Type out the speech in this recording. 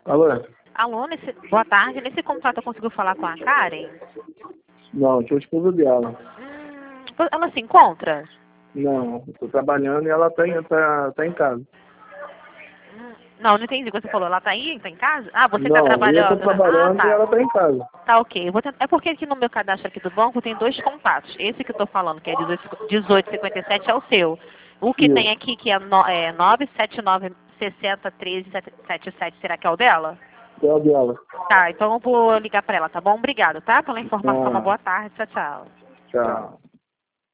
Alô? Alô, boa tarde. Nesse contato conseguiu falar com a Karen? Não, sou esposa dela. Ela se encontra? Não, estou trabalhando e ela tá em casa. Não, não entendi o que você falou. Ela tá aí? Tá em casa? Ah, você tá Não, eu trabalhando. estou trabalhando Ah, e tá. ela tá em casa. Tá, ok. É porque aqui no meu cadastro aqui do banco tem dois contatos. Esse que eu tô falando, que é 1857, é o seu. O que tem Isso, aqui, que é 979 60 13 77, será que é o dela? é a dela. Tá, então eu vou ligar pra ela, tá bom? Obrigado, tá? Pela informação. Uma Ah, boa tarde. Tchau, tchau. tchau.